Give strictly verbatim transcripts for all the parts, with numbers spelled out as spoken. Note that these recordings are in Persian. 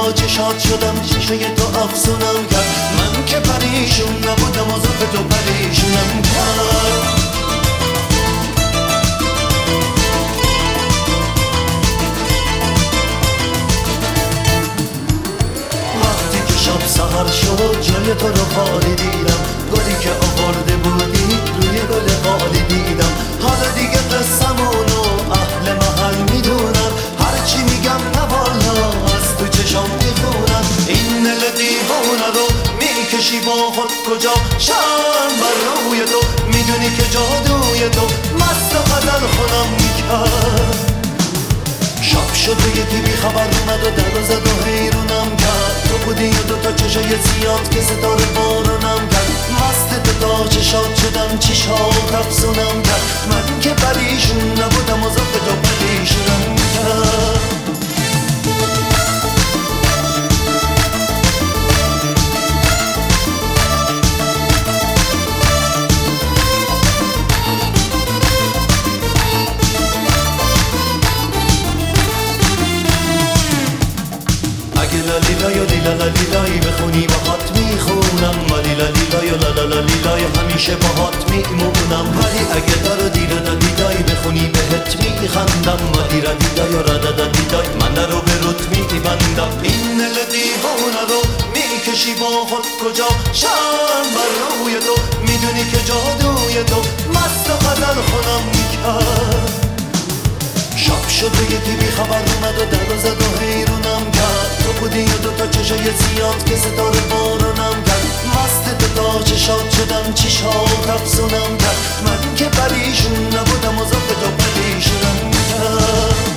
تا چشات شدم چشای تو افسونم کرد من که پریشون نبودم و زلف تو پریشونم کرد وقتی که شب سحر شد جای تو رو خالی دیدم گلی که آورده بودی روی گل خالی دیدم حالا دیگه قصمونو اهل محل میدونن هرچی میگم نه والا از تو چشام میخونن این دل دیوونه رو میکشی با خود کجا شم بر روی تو میدونی که جادوی تو مست و غزل خودم میکرد شب شد و یکی بی خبر اومد و در زد و حیرونم کرد تو بودی و دوتا چشای زیاد که ستاره بارونم کرد مست تو تا چشات شدم چشات افسونم کرد من که پریشون نبودم و زلف تو پریشونم کرد لیلای و لیلا لیلای بخونی باهات میخونم ما لیلا لیلای و لالا لیلای همیشه باهات میمونم ولی اگه دارو دیرا دا دیدای بخونی بهت میخندم ما دیرا دیدای و رادا دا دیدای من رو به روت میبندم این دل دیوونه رو میکشی با خود کجا شم بر روی تو میدونی که جادوی تو مست و غزل خودم میکرد شب شد و یکی بی خبر اومد و در زد و حیرونم کرد تو بودی و دوتا چشای زیاد که ستاره بارونم کرد مست تو تا چشات شدم چشات افسونم کرد من که پریشون نبودم و زلف تو پریشونم کرد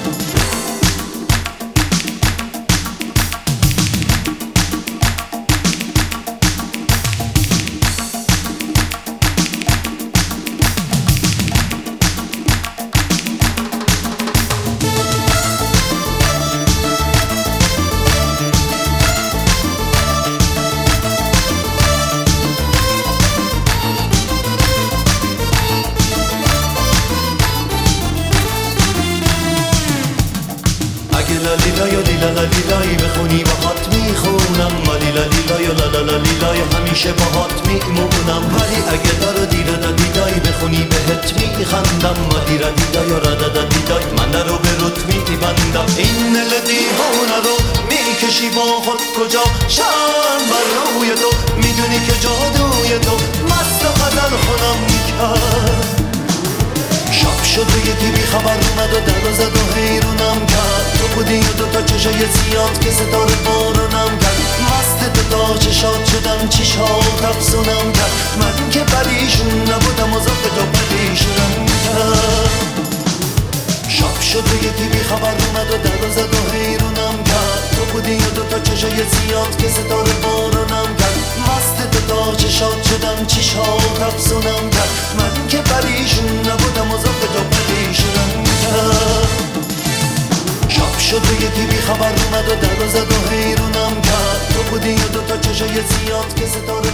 لیلای و لیلا لیلای بخونی باهات میخونم ما لیلا لیلای و لالا لیلای همیشه باهات میمونم ولی اگه دارو دیرا دا دیدای بخونی بهت میخندم ما دیرا دیدای و رادا دا دیدای من رو به روت میبندم این دل دیوونه رو میکشی با خود کجا شم بر روی تو میدونی که جادوی تو مست و غزل خودم میکرد شب شد و یکی بی خبر اومد و در زد و حیرونم کرد تو بودی و دوتا چشای زیاد که ستاره بارونم کرد مست تو تا چشات شدم چشات افسونم کرد من که پریشون نبودم و زلف تو پریشونم کرد شب شد و یکی بی خبر اومد و در زد و حیرونم کرد تو بودی و دوتا چشای زیاد که ستاره بارونم کرد مست تو تا چشات شدم چشات افسونم کرد من که پریشون نبودم و زلف تو پریشونم کرد شب شد و یکی بی خبر اومد و در زد و حیرونم کرد تو بودی و دوتا چشای زیاد که ستاره